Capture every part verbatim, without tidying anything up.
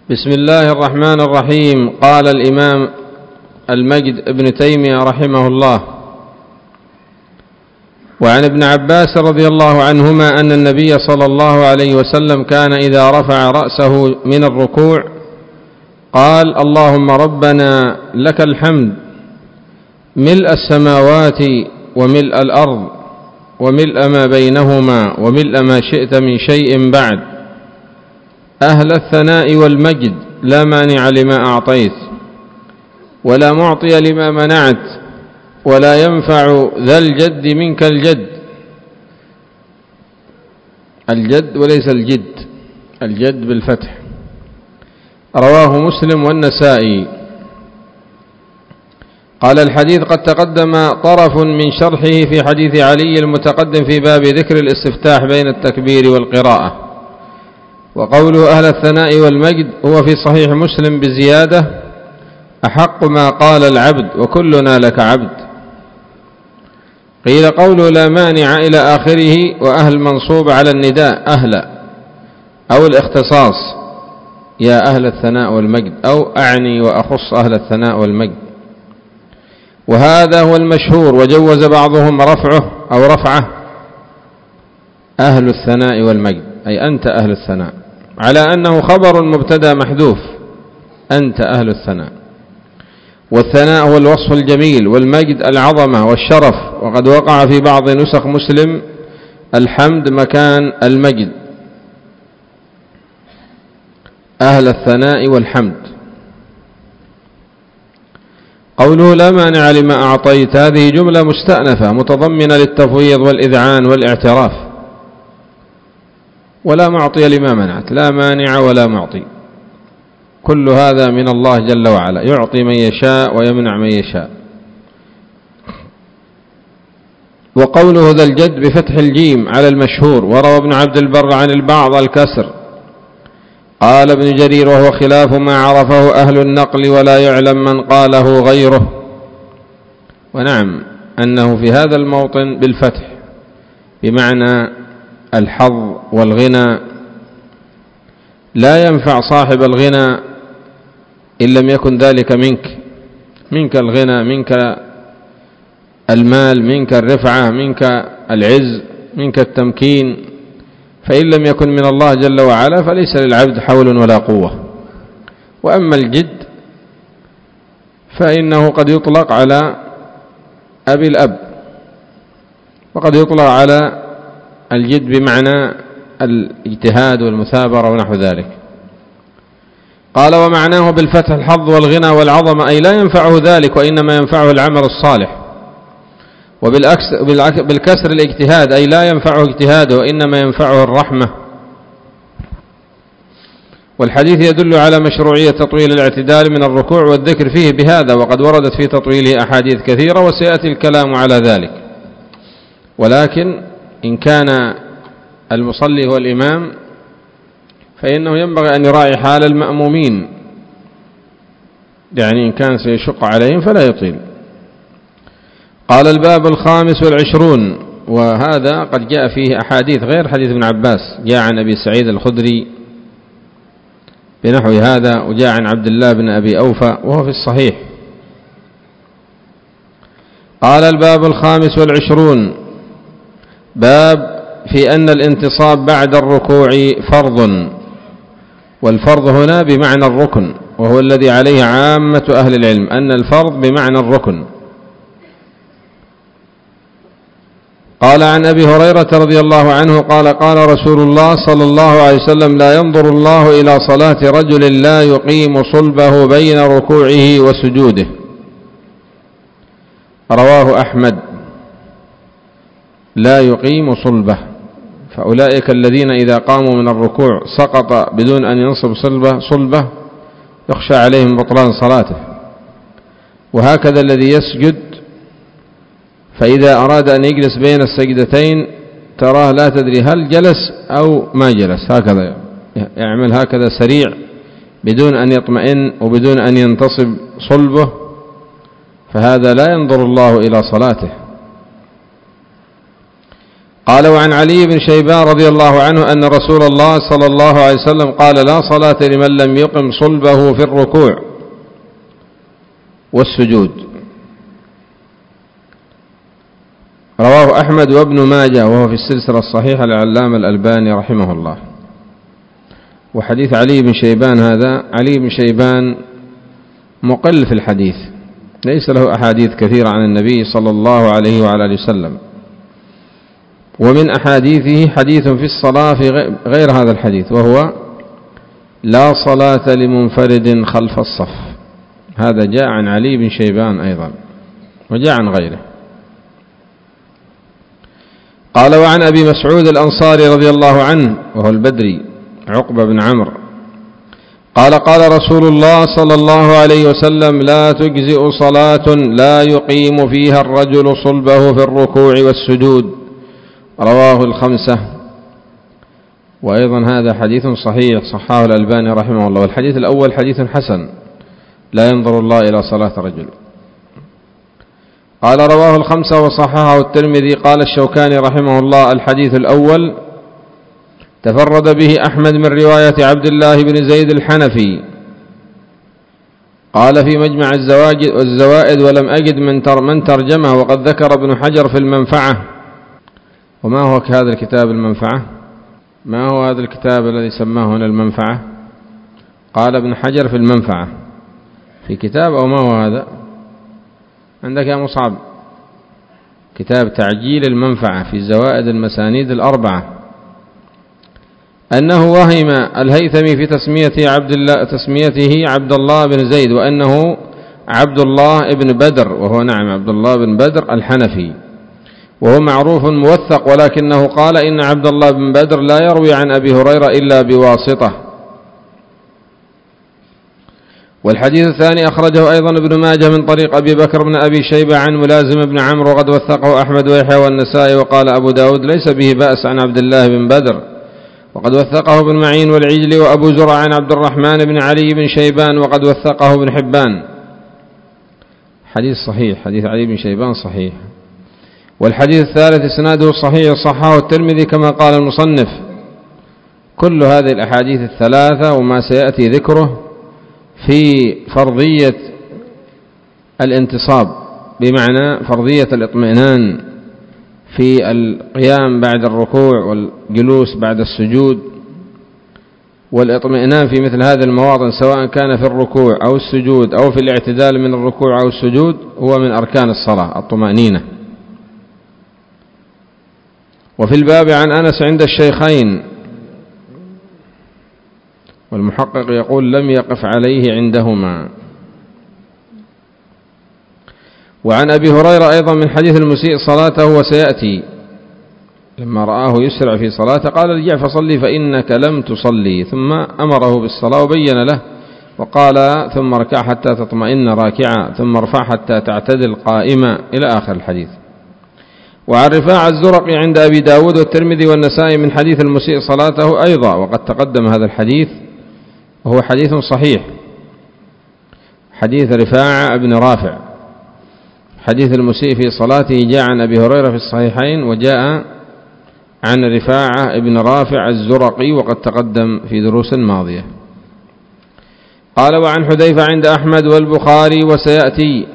بسم الله الرحمن الرحيم. قال الإمام المجد ابن تيمية رحمه الله: وعن ابن عباس رضي الله عنهما أن النبي صلى الله عليه وسلم كان إذا رفع رأسه من الركوع قال: اللهم ربنا لك الحمد ملء السماوات وملء الأرض وملء ما بينهما وملء ما شئت من شيء بعد، أهل الثناء والمجد لا مانع لما أعطيت ولا معطي لما منعت ولا ينفع ذا الجد منك الجد. الجد وليس الجد، الجد بالفتح. رواه مسلم والنسائي. قال: الحديث قد تقدم طرف من شرحه في حديث علي المتقدم في باب ذكر الاستفتاح بين التكبير والقراءة. وقوله أهل الثناء والمجد هو في صحيح مسلم بزيادة: أحق ما قال العبد وكلنا لك عبد. قيل قوله لا مانع إلى آخره وأهل منصوب على النداء أهل أو الاختصاص، يا أهل الثناء والمجد، أو أعني وأخص أهل الثناء والمجد. وهذا هو المشهور، وجوز بعضهم رفعه أو رفعه أهل الثناء والمجد، أي أنت أهل الثناء، على أنه خبر مبتدأ محذوف، أنت أهل الثناء. والثناء هو الوصف الجميل، والمجد العظمة والشرف. وقد وقع في بعض نسخ مسلم الحمد مكان المجد، أهل الثناء والحمد. قوله لا مانع لما أعطيت، هذه جملة مستأنفة متضمنة للتفويض والإذعان والاعتراف. ولا معطي لما منعت، لا مانع ولا معطي، كل هذا من الله جل وعلا، يعطي من يشاء ويمنع من يشاء. وقوله ذا الجد بفتح الجيم على المشهور. وروى ابن عبد البر عن البعض الكسر. قال ابن جرير وهو خلاف ما عرفه أهل النقل ولا يعلم من قاله غيره. ونعم أنه في هذا الموطن بالفتح بمعنى الحظ والغنى، لا ينفع صاحب الغنى إن لم يكن ذلك منك، منك الغنى، منك المال، منك الرفعة، منك العز، منك التمكين. فإن لم يكن من الله جل وعلا فليس للعبد حول ولا قوة. وأما الجد فإنه قد يطلق على أبي الأب، وقد يطلق على الجد بمعنى الاجتهاد والمثابرة ونحو ذلك. قال: ومعناه بالفتح الحظ والغنى والعظمة، أي لا ينفعه ذلك وإنما ينفعه العمل الصالح. وبالكسر الاجتهاد، أي لا ينفعه اجتهاده وإنما ينفعه الرحمة. والحديث يدل على مشروعية تطويل الاعتدال من الركوع والذكر فيه بهذا، وقد وردت في تطويله أحاديث كثيرة وسيأتي الكلام على ذلك. ولكن إن كان المصلي هو الإمام فإنه ينبغي أن يراعي حال المأمومين، يعني إن كان سيشق عليهم فلا يطيل. قال: الباب الخامس والعشرون. وهذا قد جاء فيه أحاديث غير حديث ابن عباس، جاء عن أبي سعيد الخدري بنحو هذا، وجاء عن عبد الله بن أبي أوفى وهو في الصحيح. قال: الباب الخامس والعشرون، باب في أن الانتصاب بعد الركوع فرض. والفرض هنا بمعنى الركن، وهو الذي عليه عامة أهل العلم، أن الفرض بمعنى الركن. قال: عن أبي هريرة رضي الله عنه قال: قال رسول الله صلى الله عليه وسلم: لا ينظر الله إلى صلاة رجل لا يقيم صلبه بين ركوعه وسجوده. رواه أحمد. لا يقيم صلبه، فأولئك الذين إذا قاموا من الركوع سقط بدون أن ينصب صلبه, صلبه يخشى عليهم بطلان صلاته. وهكذا الذي يسجد فإذا أراد أن يجلس بين السجدتين تراه لا تدري هل جلس أو ما جلس، هكذا يعمل هكذا سريع بدون أن يطمئن وبدون أن ينتصب صلبه، فهذا لا ينظر الله إلى صلاته. قال: وعن علي بن شيبان رضي الله عنه أن رسول الله صلى الله عليه وسلم قال: لا صلاة لمن لم يقم صلبه في الركوع والسجود. رواه أحمد وابن ماجه وهو في السلسلة الصحيحة للعلامة الألباني رحمه الله. وحديث علي بن شيبان هذا، علي بن شيبان مقل في الحديث، ليس له أحاديث كثيرة عن النبي صلى الله عليه وعلى آله وسلم، ومن أحاديثه حديث في الصلاة في غير هذا الحديث، وهو: لا صلاة لمنفرد خلف الصف. هذا جاء عن علي بن شيبان أيضا، وجاء عن غيره. قال: وعن أبي مسعود الأنصاري رضي الله عنه وهو البدري عقبة بن عمرو قال: قال رسول الله صلى الله عليه وسلم: لا تجزئ صلاة لا يقيم فيها الرجل صلبه في الركوع والسجود. رواه الخمسة. وأيضا هذا حديث صحيح صححه الألباني رحمه الله. والحديث الأول حديث حسن، لا ينظر الله إلى صلاة رجل. قال: رواه الخمسة وصححه الترمذي. قال الشوكاني رحمه الله: الحديث الأول تفرد به أحمد من رواية عبد الله بن زيد الحنفي. قال في مجمع الزوائد: ولم أجد من ترجمه، وقد ذكر ابن حجر في المنفعة. وما هو هذا الكتاب المنفعة؟ ما هو هذا الكتاب الذي سماه هنا المنفعة؟ قال ابن حجر في المنفعة، في كتاب أو ما هو هذا؟ عندك يا مصعب كتاب تعجيل المنفعة في زوائد المسانيد الأربعة، أنه وهم الهيثمي في تسميته عبد الله تسميته عبد الله بن زيد، وأنه عبد الله بن بدر، وهو نعم عبد الله بن بدر الحنفي، وهو معروف موثق، ولكنه قال إن عبد الله بن بدر لا يروي عن أبي هريرة إلا بواسطة. والحديث الثاني أخرجه أيضا ابن ماجه من طريق أبي بكر بن أبي شيبة عن ملازم بن عمرو، وقد وثقه أحمد ويحيى والنسائي. وقال أبو داود: ليس به بأس عن عبد الله بن بدر، وقد وثقه ابن معين والعجلي وأبو زرع عن عبد الرحمن بن علي بن شيبان، وقد وثقه ابن حبان. حديث صحيح، حديث علي بن شيبان صحيح. والحديث الثالث إسناده صحيح صححه الترمذي كما قال المصنف. كل هذه الأحاديث الثلاثة وما سيأتي ذكره في فرضية الانتصاب، بمعنى فرضية الاطمئنان في القيام بعد الركوع والجلوس بعد السجود، والاطمئنان في مثل هذه المواطن سواء كان في الركوع أو السجود أو في الاعتدال من الركوع أو السجود، هو من أركان الصلاة الطمأنينة. وفي الباب عن أنس عند الشيخين، والمحقق يقول: لم يقف عليه عندهما. وعن أبي هريرة أيضا من حديث المسيء صلاته وسيأتي، لما رآه يسرع في صلاته قال: ارجع فصلي فإنك لم تصلي، ثم أمره بالصلاة وبين له، وقال: ثم اركع حتى تطمئن راكعا، ثم ارفع حتى تعتدل قائما، إلى آخر الحديث. وعن رفاعة الزرقي عند أبي داود والترمذي والنسائي من حديث المسيء صلاته أيضا، وقد تقدم هذا الحديث وهو حديث صحيح، حديث رفاعة بن رافع. حديث المسيء في صلاته جاء عن أبي هريرة في الصحيحين، وجاء عن رفاعة بن رافع الزرقي، وقد تقدم في دروس ماضية. قال: وعن حذيفة عند أحمد والبخاري وسيأتي.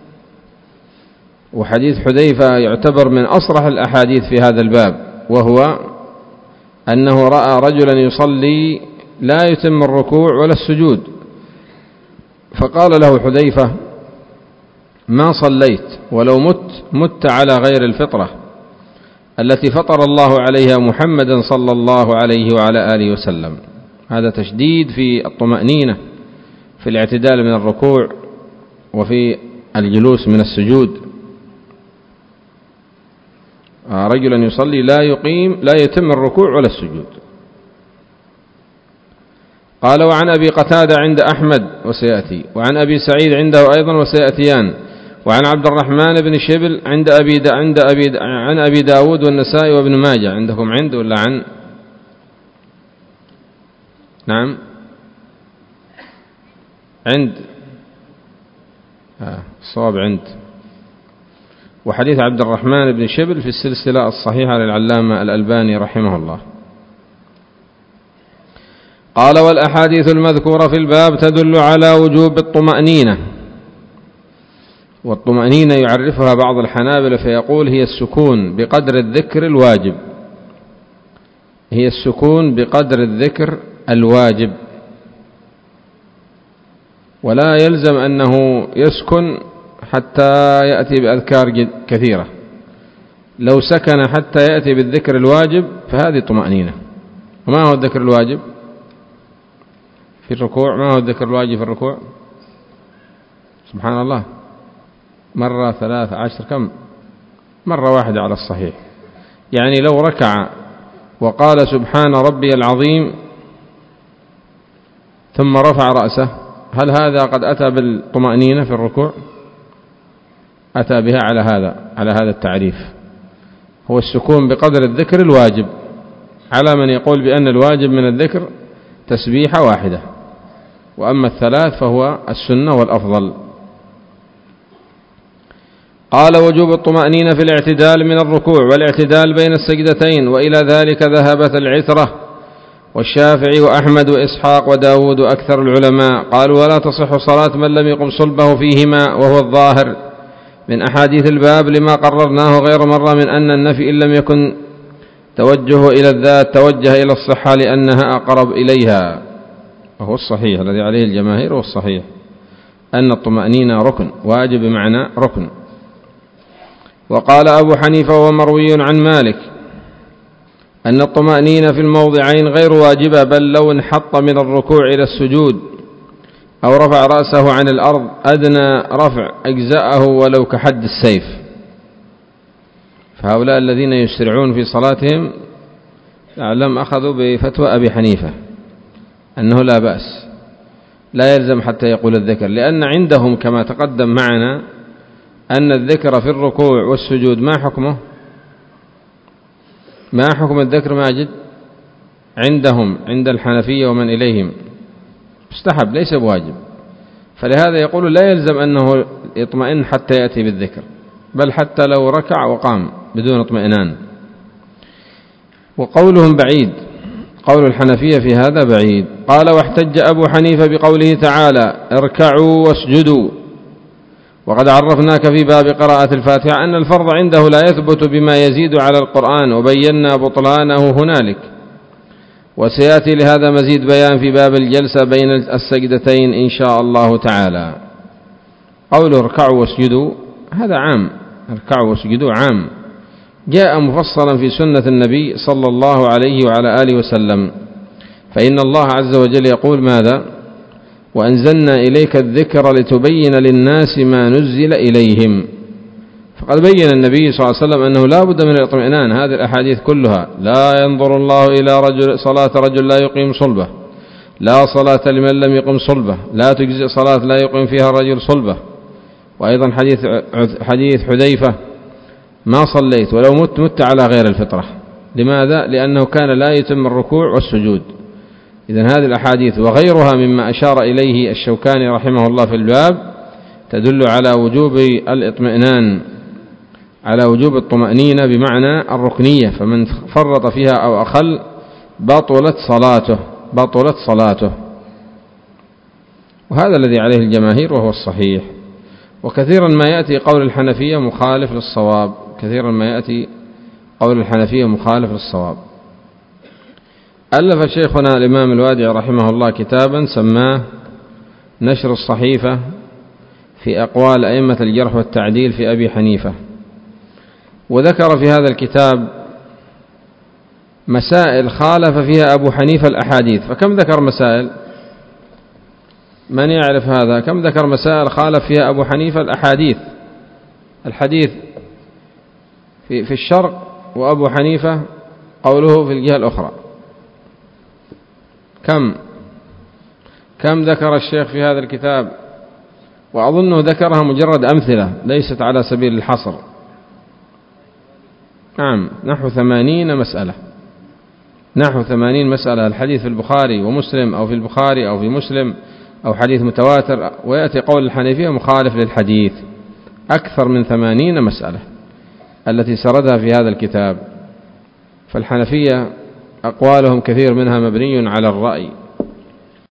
وحديث حذيفة يعتبر من أصرح الأحاديث في هذا الباب، وهو أنه رأى رجلا يصلي لا يتم الركوع ولا السجود، فقال له حذيفة: ما صليت، ولو مت مت على غير الفطرة التي فطر الله عليها محمدا صلى الله عليه وعلى آله وسلم. هذا تشديد في الطمأنينة في الاعتدال من الركوع وفي الجلوس من السجود. رجلا يصلي لا يقيم لا يتم الركوع ولا السجود. قال: وعن أبي قتادة عند أحمد وسيأتي، وعن أبي سعيد عنده أيضا وسيأتيان، وعن عبد الرحمن بن شبل عند أبي دا عند أبي دا عن أبي داود والنسائي وابن ماجه. عندكم عند ولا عن؟ نعم عند، الصواب عند. وحديث عبد الرحمن بن شبل في السلسلة الصحيحة للعلامة الألباني رحمه الله. قال: والأحاديث المذكورة في الباب تدل على وجوب الطمأنينة. والطمأنينة يعرفها بعض الحنابلة فيقول: هي السكون بقدر الذكر الواجب، هي السكون بقدر الذكر الواجب، ولا يلزم أنه يسكن حتى يأتي بأذكار كثيرة. لو سكن حتى يأتي بالذكر الواجب فهذه طمأنينة. وما هو الذكر الواجب في الركوع؟ ما هو الذكر الواجب في الركوع؟ سبحان الله، مرة ثلاثة عشر، كم؟ مرة واحدة على الصحيح. يعني لو ركع وقال سبحان ربي العظيم ثم رفع رأسه، هل هذا قد أتى بالطمأنينة في الركوع؟ أتى بها على هذا على هذا التعريف. هو السكون بقدر الذكر الواجب، على من يقول بأن الواجب من الذكر تسبيحة واحدة، وأما الثلاث فهو السنة والأفضل. قال: وجوب الطمأنينة في الاعتدال من الركوع والاعتدال بين السجدتين، وإلى ذلك ذهبت العترة والشافعي وأحمد وإسحاق وداود أكثر العلماء. قالوا: ولا تصح صلاة من لم يقم صلبه فيهما، وهو الظاهر من أحاديث الباب لما قررناه غير مرة من أن النفي إن لم يكن توجه إلى الذات توجه إلى الصحة لأنها أقرب إليها، وهو الصحيح الذي عليه الجماهير، والصحيح أن الطمأنينة ركن واجب بمعنى ركن. وقال أبو حنيفة ومروي عن مالك أن الطمأنينة في الموضعين غير واجبة، بل لو انحط من الركوع إلى السجود أو رفع رأسه عن الأرض أدنى رفع أجزأه ولو كحد السيف. فهؤلاء الذين يسرعون في صلاتهم أعلم أخذوا بفتوى أبي حنيفة أنه لا بأس، لا يلزم حتى يقول الذكر، لأن عندهم كما تقدم معنا أن الذكر في الركوع والسجود ما حكمه؟ ما حكم الذكر ماجد عندهم عند الحنفية ومن إليهم؟ مستحب ليس بواجب. فلهذا يقول لا يلزم أنه يطمئن حتى يأتي بالذكر، بل حتى لو ركع وقام بدون اطمئنان. وقولهم بعيد، قول الحنفية في هذا بعيد. قال: واحتج أبو حنيفة بقوله تعالى: اركعوا واسجدوا. وقد عرفناك في باب قراءة الفاتحة أن الفرض عنده لا يثبت بما يزيد على القرآن، وبينا بطلانه هنالك، وسيأتي لهذا مزيد بيان في باب الجلسة بين السجدتين إن شاء الله تعالى. قول اركعوا واسجدوا هذا عام، اركعوا واسجدوا عام، جاء مفصلا في سنة النبي صلى الله عليه وعلى آله وسلم. فإن الله عز وجل يقول ماذا؟ وأنزلنا إليك الذكر لتبين للناس ما نزل إليهم. فقد بين النبي صلى الله عليه وسلم أنه لا بد من الاطمئنان. هذه الأحاديث كلها: لا ينظر الله إلى رجل صلاة رجل لا يقيم صلبه، لا صلاة لمن لم يقم صلبه، لا تجزئ صلاة لا يقيم فيها الرجل صلبه. وأيضا حديث حديث حذيفة: ما صليت ولو مت مت على غير الفطرة. لماذا؟ لأنه كان لا يتم الركوع والسجود. إذن هذه الأحاديث وغيرها مما أشار إليه الشوكاني رحمه الله في الباب تدل على وجوب الاطمئنان، على وجوب الطمأنينة بمعنى الركنية. فمن فرط فيها أو أخل بطلت صلاته بطلت صلاته وهذا الذي عليه الجماهير وهو الصحيح. وكثيرا ما يأتي قول الحنفية مخالف للصواب، كثيرا ما يأتي قول الحنفية مخالف للصواب. ألف شيخنا الإمام الوادعي رحمه الله كتابا سماه نشر الصحيفة في أقوال أئمة الجرح والتعديل في أبي حنيفة، وذكر في هذا الكتاب مسائل خالف فيها أبو حنيفة الأحاديث. فكم ذكر مسائل؟ من يعرف هذا؟ كم ذكر مسائل خالف فيها أبو حنيفة الأحاديث؟ الحديث في, في الشرق، وأبو حنيفة قوله في الجهة الأخرى. كم كم ذكر الشيخ في هذا الكتاب؟ وأظنه ذكرها مجرد أمثلة ليست على سبيل الحصر. نعم، نحو ثمانين مسألة، نحو ثمانين مسألة. الحديث في البخاري ومسلم، أو في البخاري أو في مسلم، أو حديث متواتر، ويأتي قول الحنيفية مخالف للحديث، أكثر من ثمانين مسألة. التي سردها في هذا الكتاب. فالحنفية أقوالهم كثير منها مبني على الرأي